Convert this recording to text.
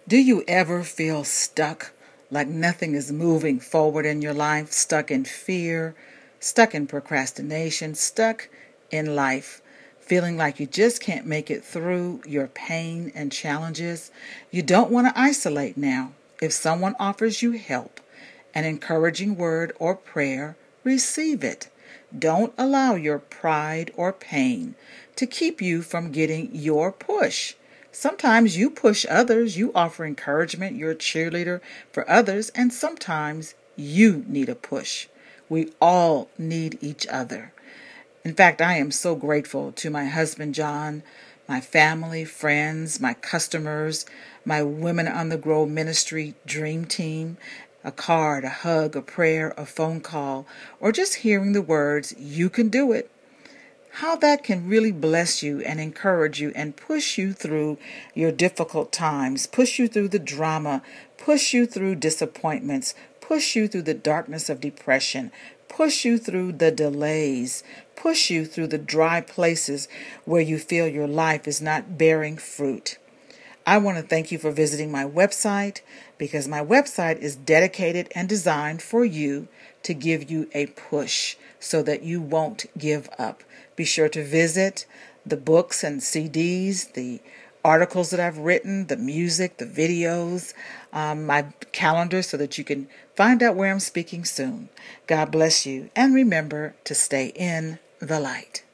Do you ever feel stuck, like nothing is moving forward in your life, stuck in fear, stuck in procrastination, stuck in life, feeling like you just can't make it through your pain and challenges? You don't want to isolate now. If someone offers you help, an encouraging word or prayer, receive it. Don't allow your pride or pain to keep you from getting your push. Sometimes you push others, you offer encouragement, you're a cheerleader for others, and sometimes you need a push. We all need each other. In fact, I am so grateful to my husband, John, my family, friends, my customers, my Women on the Grow Ministry Dream Team. A card, a hug, a prayer, a phone call, or just hearing the words, "You can do it." How that can really bless you and encourage you and push you through your difficult times, push you through the drama, push you through disappointments, push you through the darkness of depression, push you through the delays, push you through the dry places where you feel your life is not bearing fruit. I want to thank you for visiting my website, because my website is dedicated and designed for you to give you a push so that you won't give up. Be sure to visit the books and CDs, the articles that I've written, the music, the videos, my calendar, so that you can find out where I'm speaking soon. God bless you, and remember to stay in the light.